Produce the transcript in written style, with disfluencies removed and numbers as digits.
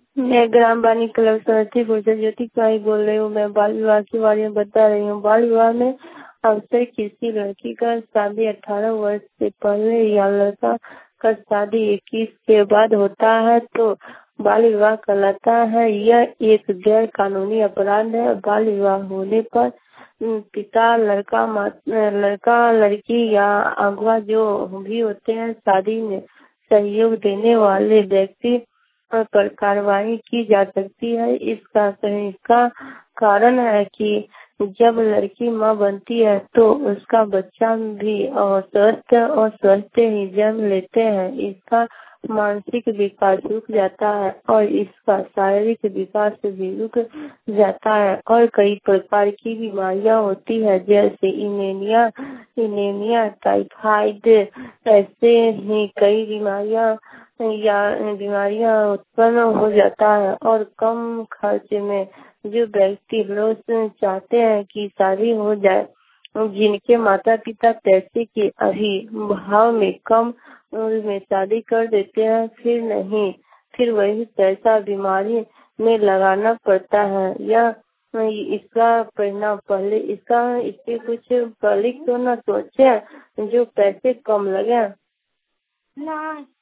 मैं ग्राम वाणी क्लब समस्तीपुर से ज्योति कुमारी बोल रही हूँ। मैं बाल विवाह के बारे में बता रही हूँ। बाल विवाह में अक्सर किसी लड़की का शादी 18 वर्ष से पहले या लड़का का शादी 21 के बाद होता है तो बाल विवाह कहलाता है। यह एक गैर कानूनी अपराध है। बाल विवाह होने पर पिता, लड़का लड़की या अगवा जो भी होते हैं शादी में सहयोग देने वाले व्यक्ति पर कार्रवाई की जा सकती है। इसका कारण है कि जब लड़की मां बनती है तो उसका बच्चा भी स्वस्थ ही जन्म लेते हैं। इसका मानसिक विकास रुक जाता है और इसका शारीरिक विकास भी रुक जाता है और कई प्रकार की बीमारियां होती है जैसे इनेमिया, टाइफाइड, ऐसे ही कई बीमारियां उत्पन्न हो जाता है। और कम खर्च में जो व्यक्ति लोग चाहते हैं कि शादी हो जाए, जिनके माता पिता पैसे के अभाव में कम उम्र में शादी कर देते हैं, फिर वही पैसा बीमारी में लगाना पड़ता है। या इसका परिणाम इसके कुछ पहले तो न सोचे जो पैसे कम लगे।